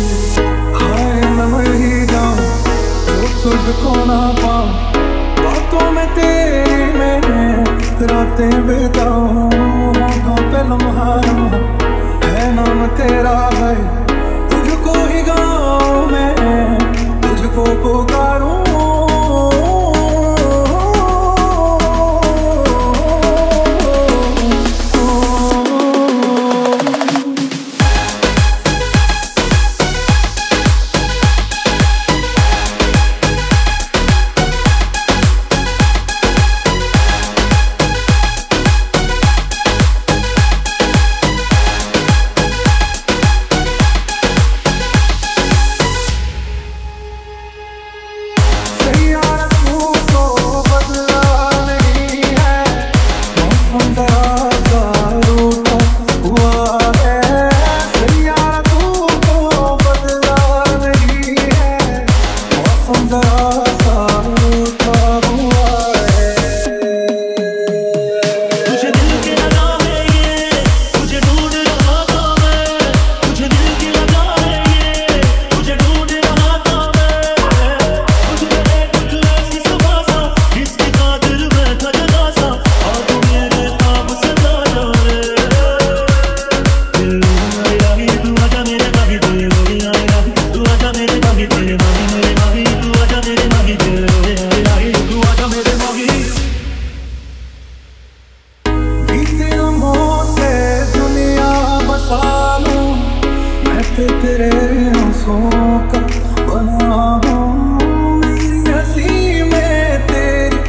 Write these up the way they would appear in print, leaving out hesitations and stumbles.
हाय मैं मर ही जाऊं जो तुझको ना पाऊं, बातों में तेरी मैं रातें बिताऊं। होठों पे लम्हा लम्हा है नाम तेरा है, तुझको ही गाऊं मैं, तुझको पुकारूं। तेरे आंसुओं का बना हूँ, मेरी हंसी में तेरी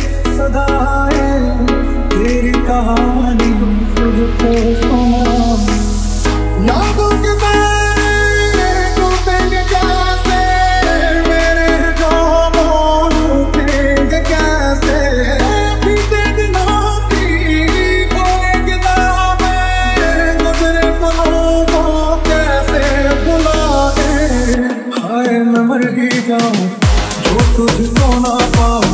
सदाएं, तेरी कहानी खुद को सुना। यादों के तारे टूटेंगे कैसे, मेरे ख्वाबों टूटेंगे कैसे, बीते दिनों की कोई किताबें गुजरे पलों को कैसे भुलाए। हाय मैं मर ही जाऊं जो तुझको ना पाऊं,